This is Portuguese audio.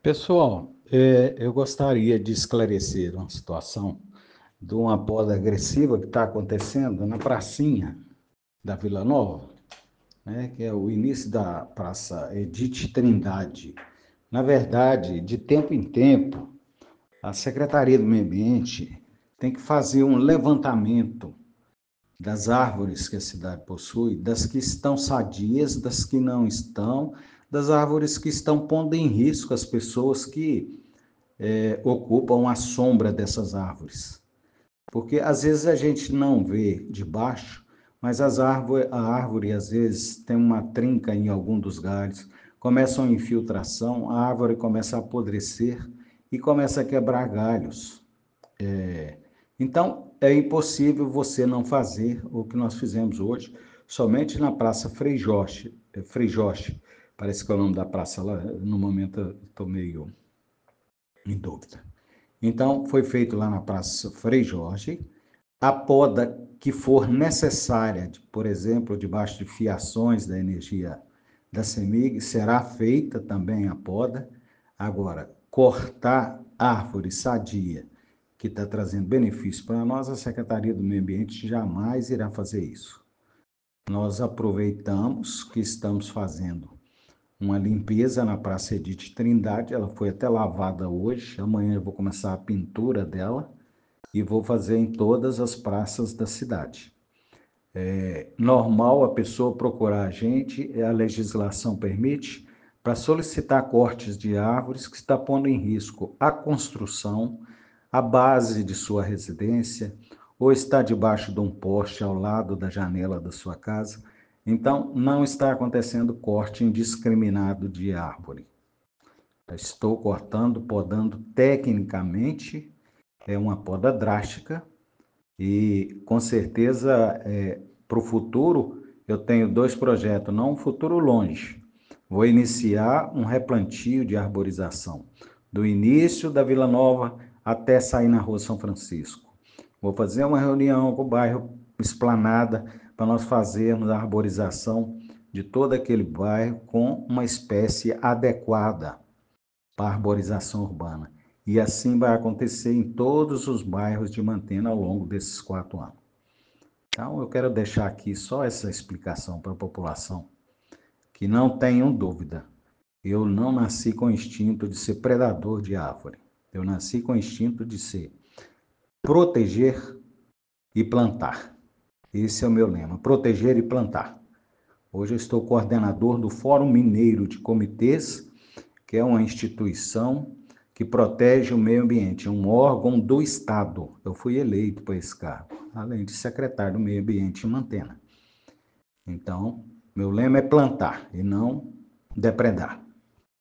Pessoal, eu gostaria de esclarecer uma situação de uma poda agressiva que está acontecendo na pracinha da Vila Nova, né, que é o início da Praça Edith Trindade. Na verdade, de tempo em tempo, a Secretaria do Meio Ambiente tem que fazer um levantamento das árvores que a cidade possui, das que estão sadias, das que não estão, das árvores que estão pondo em risco as pessoas que ocupam a sombra dessas árvores. Porque às vezes a gente não vê de baixo, mas a árvore às vezes tem uma trinca em algum dos galhos, começa uma infiltração, a árvore começa a apodrecer e começa a quebrar galhos. Então, é impossível você não fazer o que nós fizemos hoje, somente na Praça Frei Jorge, parece que é o nome da praça lá, no momento eu estou meio em dúvida. Então, foi feito lá na Praça Frei Jorge, a poda que for necessária, por exemplo, debaixo de fiações da energia da CEMIG, será feita também a poda. Agora, cortar árvore sadia, que está trazendo benefício para nós, a Secretaria do Meio Ambiente jamais irá fazer isso. Nós aproveitamos que estamos fazendo uma limpeza na Praça Edith Trindade, ela foi até lavada hoje, amanhã eu vou começar a pintura dela e vou fazer em todas as praças da cidade. É normal a pessoa procurar a gente, a legislação permite, para solicitar cortes de árvores que está pondo em risco a construção, a base de sua residência, ou está debaixo de um poste ao lado da janela da sua casa. Então, não está acontecendo corte indiscriminado de árvore. Estou cortando, podando tecnicamente, é uma poda drástica e, com certeza, para o futuro, eu tenho dois projetos, não um futuro longe. Vou iniciar um replantio de arborização, do início da Vila Nova até sair na Rua São Francisco. Vou fazer uma reunião com o bairro Esplanada para nós fazermos a arborização de todo aquele bairro com uma espécie adequada para a arborização urbana. E assim vai acontecer em todos os bairros de Mantena ao longo desses 4 anos. Então, eu quero deixar aqui só essa explicação para a população, que não tenham dúvida. Eu não nasci com o instinto de ser predador de árvore. Eu nasci com o instinto de ser proteger e plantar. Esse é o meu lema, proteger e plantar. Hoje eu estou coordenador do Fórum Mineiro de Comitês, que é uma instituição que protege o meio ambiente, é um órgão do Estado. Eu fui eleito para esse cargo, além de secretário do Meio Ambiente em Mantena. Então, meu lema é plantar e não depredar.